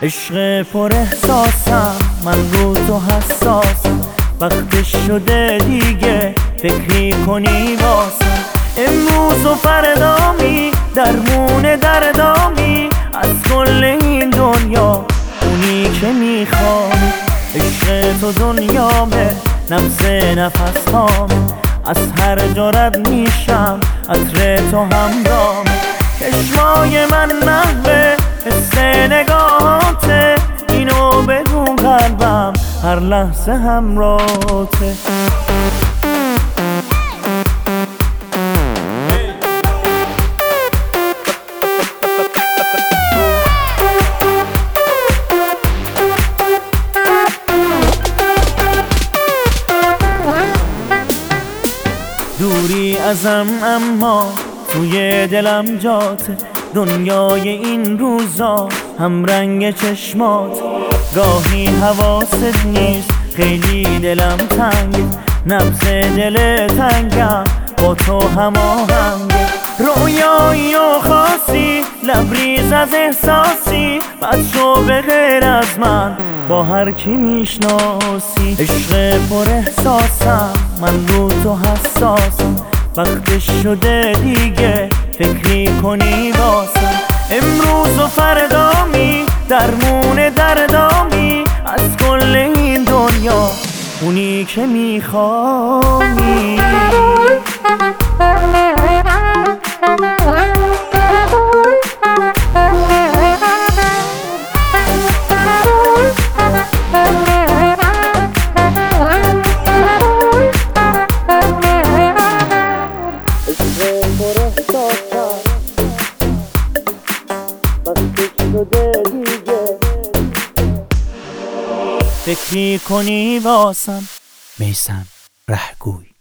عشق پر احساسم، من رو تو حساسم. وقتش شده دیگه فکری کنی واسم. امروز و فردامی درمون دردامی، از کل این دنیا اونی که میخوام. عشق تو دنیامه، نبض نفس هامه. از هر جا رد میشم عطر تو همراهمه. چشمای من محوه حس نگاهاته، اینو بدون قلبم هر لحظه همراهته. دوری ازم اما توی دلم جاته. دنیای این روزا هم رنگ چشمات. گاهی حواست نیست، خیلی دلم تنگه. نبض دل تنگم با تو هماهنگه. رویایی و خاصی لبریز از احساسی، بعد شو به غیر از من با هر کی میشناسی. عشق پر احساسم، من رو تو حساسم. وقتش شده دیگه فکری کنی واسم. امروز و فردامی درمون دردامی، از کل این دنیا اونی که میخوانی. فکری کنی واسم. میثم رهگوی.